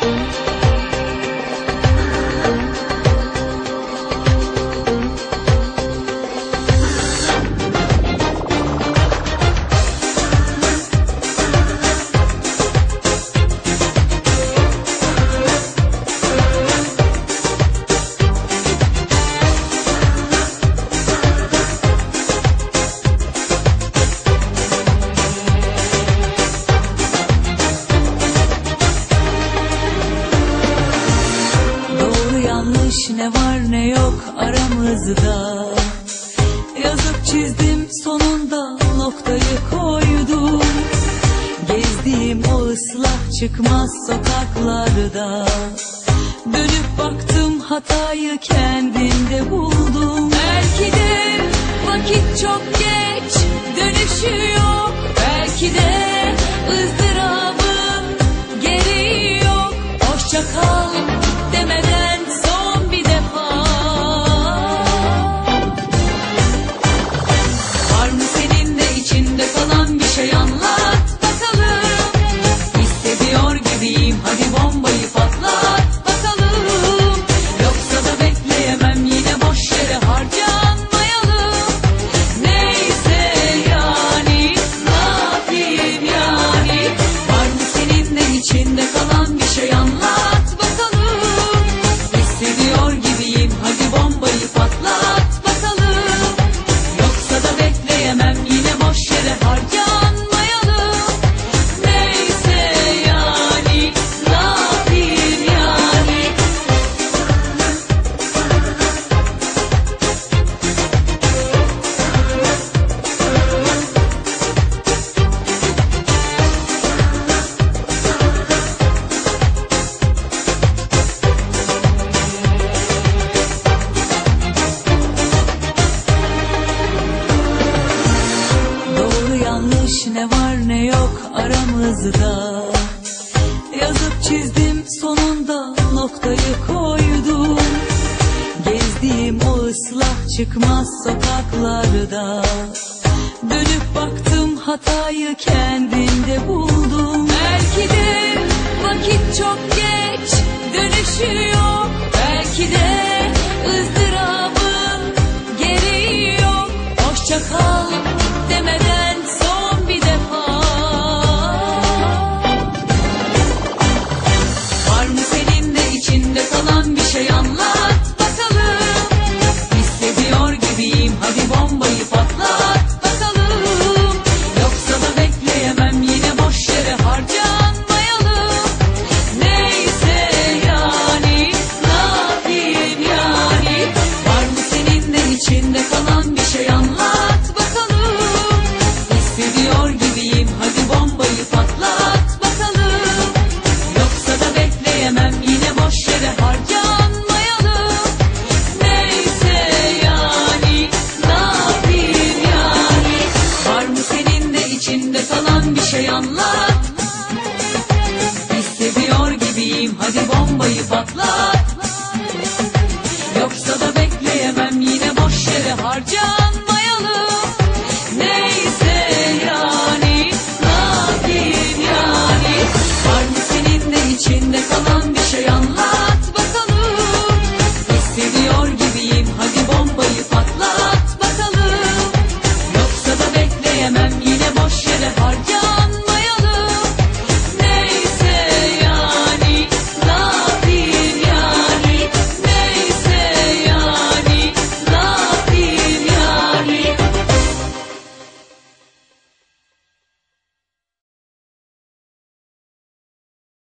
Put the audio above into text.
Ne var ne yok aramızda, yazıp çizdim sonunda noktayı koydum. Gezdiğim o ıslak çıkmaz sokaklarda, dönüp baktım hatayı kendimde buldum. Belki de vakit çok geç, dönüşü yok. Belki de ızdırabın gereği yok. Hoşça kal demeden son bir defa. Var mı senin de içinde kalan bir şey, anlat bakalım. Hissediyor gibiyim, hadi bombayı patlat bakalım. Yoksa da bekleyemem, yine boş yere harcanmayalım. Neyse yani, ne yapayım yani. Var mı senin de içinde kalan bir şey, anlat bakalım. Hissediyor gibiyim, hadi bombayı patlat bakalım. Yoksa da bekleyemem, yine boş yere harcanmayalım. Neyse yani, ne yapayım yani. Doğru yanlış ne var ne yok aramızda, yazıp çizdim sonunda noktayı koydum. Gezdiğim o ıslak çıkmaz sokaklarda, dönüp baktım hatayı kendimde buldum. Belki de vakit çok geç, dönüşü yok. Belki de ızdırabın gereği yok. Hoşça kal demeden son bir defa. Var mı senin de içinde kalan bir şey, anlat bakalım. Hissediyor gibiyim, hadi bombayı patlat bakalım. Yoksa da bekleyemem, yine boş yere harcanmayalım. Neyse yani, ne yapayım yani. Var mı senin de içinde kalan bir şey, anlat bakalım. Hissediyor gibiyim, hadi bombayı patlat bakalım. Yoksa da bekleyemem, yine boş yere harcanmayalım. Neyse yani, ne yapayım yani. Var mı senin de içinde kalan bir şey, anlat. Hissediyor gibiyim, hadi bombayı patlat